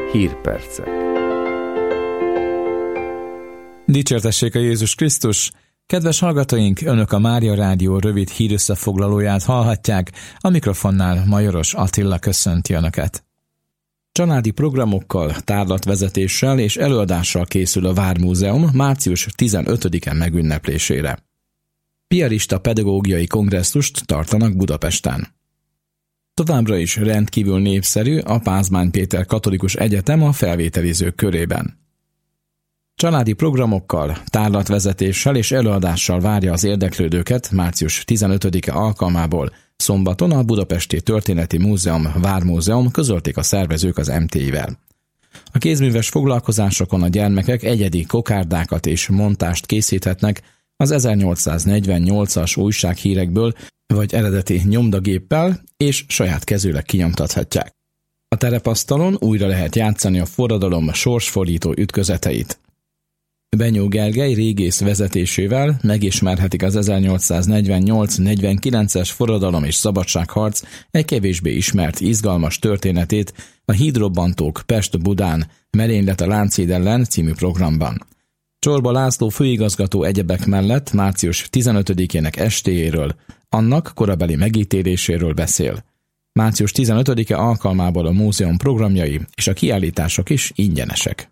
Hírpercek. Dicsértessék a Jézus Krisztus! Kedves hallgatóink, Önök a Mária Rádió rövid hírösszefoglalóját hallhatják, a mikrofonnál Majoros Attila köszönti Önöket. Családi programokkal, tárlatvezetéssel és előadással készül a Vármúzeum március 15-e megünneplésére. Piarista pedagógiai kongresszust tartanak Budapesten. Továbbra is rendkívül népszerű a Pázmány Péter Katolikus Egyetem a felvételizők körében. Családi programokkal, tárlatvezetéssel és előadással várja az érdeklődőket március 15-e alkalmából szombaton a Budapesti Történeti Múzeum Vármúzeum, közölték a szervezők az MT-vel. A kézműves foglalkozásokon a gyermekek egyedi kokárdákat és montást készíthetnek az 1848-as újsághírekből, vagy eredeti nyomdagéppel, és saját kezűleg kinyomtathatják. A terepasztalon újra lehet játszani a forradalom sorsfordító ütközeteit. Benyó Gergely régész vezetésével megismerhetik az 1848-49-es forradalom és szabadságharc egy kevésbé ismert, izgalmas történetét a Hídrobbantók Pest-Budán Merénylet a Lánchíd ellen című programban. Csorba László főigazgató egyebek mellett március 15-ének estéjéről, annak korabeli megítéléséről beszél. Március 15-e alkalmából a múzeum programjai és a kiállítások is ingyenesek.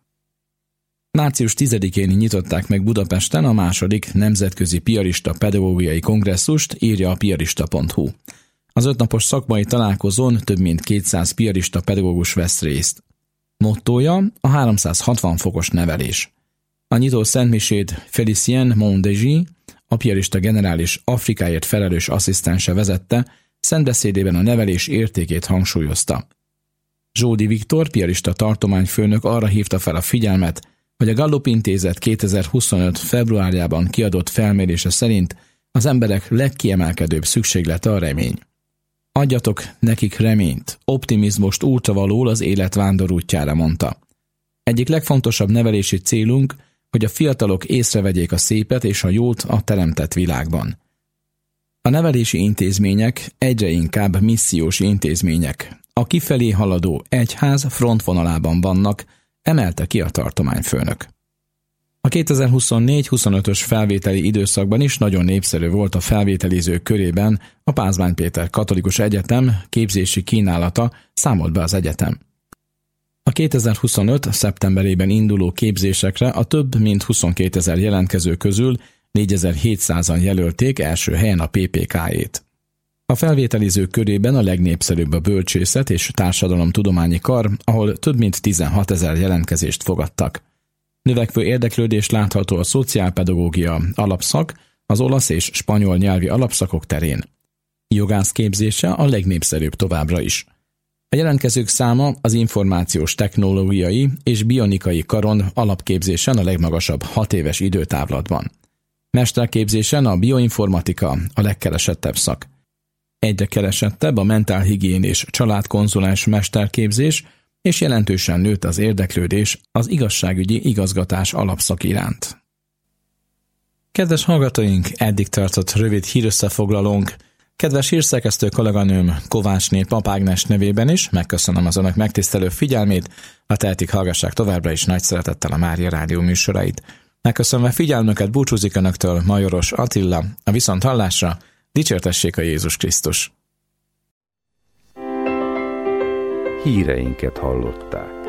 Március 10-én nyitották meg Budapesten a második nemzetközi piarista pedagógiai kongresszust, írja a piarista.hu. Az 5 napos szakmai találkozón több mint 200 piarista pedagógus vesz részt. Mottója a 360 fokos nevelés. A nyitó szentmisét Félicien Mondési, a piarista generális Afrikáért felelős asszisztense vezette, szentbeszédében a nevelés értékét hangsúlyozta. Zsódi Viktor, piarista tartományfőnök arra hívta fel a figyelmet, hogy a Gallup Intézet 2025. februárjában kiadott felmérése szerint az emberek legkiemelkedőbb szükséglete a remény. Adjatok nekik reményt, optimizmust útravalóul az élet vándorútjára, mondta. Egyik legfontosabb nevelési célunk, hogy a fiatalok észrevegyék a szépet és a jót a teremtett világban. A nevelési intézmények egyre inkább missziós intézmények. A kifelé haladó egyház frontvonalában vannak, emelte ki a tartományfőnök. A 2024-25-ös felvételi időszakban is nagyon népszerű volt a felvételizők körében a Pázmány Péter Katolikus Egyetem képzési kínálata, számolt be az egyetem. A 2025. szeptemberében induló képzésekre a több mint 22 000 jelentkező közül 4700-an jelölték első helyen a PPK-ét. A felvételizők körében a legnépszerűbb a bölcsészet és társadalomtudományi kar, ahol több mint 16 000 jelentkezést fogadtak. Növekvő érdeklődés látható a szociálpedagógia alapszak, az olasz és spanyol nyelvi alapszakok terén. Jogász képzése a legnépszerűbb továbbra is. A jelentkezők száma az információs technológiai és bionikai karon alapképzésen a legmagasabb 6 éves időtávlatban. Mesterképzésen a bioinformatika a legkeresettebb szak. Egyre keresettebb a mentálhigién és családkonzulens mesterképzés, és jelentősen nőtt az érdeklődés az igazságügyi igazgatás alapszak iránt. Kedves hallgatóink, eddig tartott rövid hírösszefoglalónk. Kedves hírszerkesztő kolléganőm Kovácsné Pap Ágnes nevében is megköszönöm az Önök megtisztelő figyelmét, ha tehetik, hallgassák továbbra is nagy szeretettel a Mária Rádió műsorait. Megköszönve figyelmüket búcsúzik Önöktől Majoros Attila, a viszonthallásra. Dicsértessék a Jézus Krisztus! Híreinket hallották.